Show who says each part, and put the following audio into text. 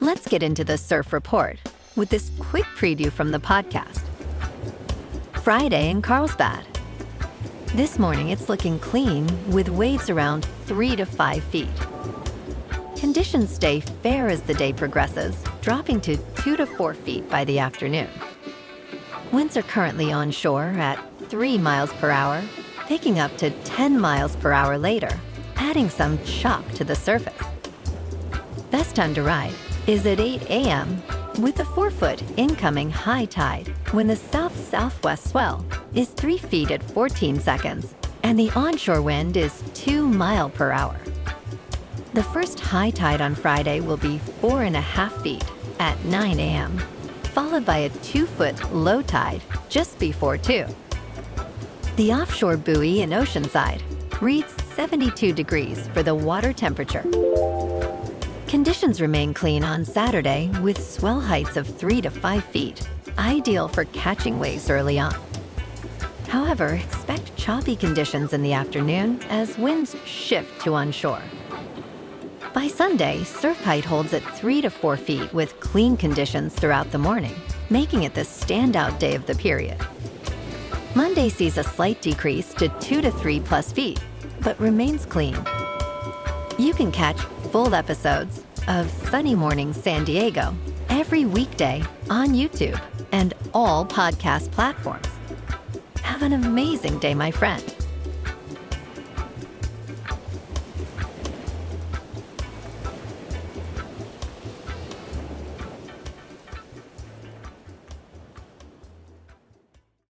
Speaker 1: Let's get into the surf report with this quick preview from the podcast. Friday in Carlsbad. This morning it's looking clean with waves around 3 to 5 feet. Conditions stay fair as the day progresses, dropping to 2 to 4 feet by the afternoon. Winds are currently onshore at 3 miles per hour, picking up to 10 miles per hour later, adding some chop to the surface. Best time to ride is at 8 a.m. with a 4-foot incoming high tide when the south-southwest swell is 3 feet at 14 seconds and the onshore wind is 2 miles per hour. The first high tide on Friday will be 4.5 feet at 9 a.m., followed by a 2-foot low tide just before 2. The offshore buoy in Oceanside reads 72 degrees for the water temperature. Conditions remain clean on Saturday with swell heights of 3 to 5 feet, ideal for catching waves early on. However, expect choppy conditions in the afternoon as winds shift to onshore. By Sunday, surf height holds at 3 to 4 feet with clean conditions throughout the morning, making it the standout day of the period. Monday sees a slight decrease to 2 to 3 plus feet, but remains clean. You can catch full episodes of Sunny Morning San Diego every weekday on YouTube and all podcast platforms. Have an amazing day, my friend.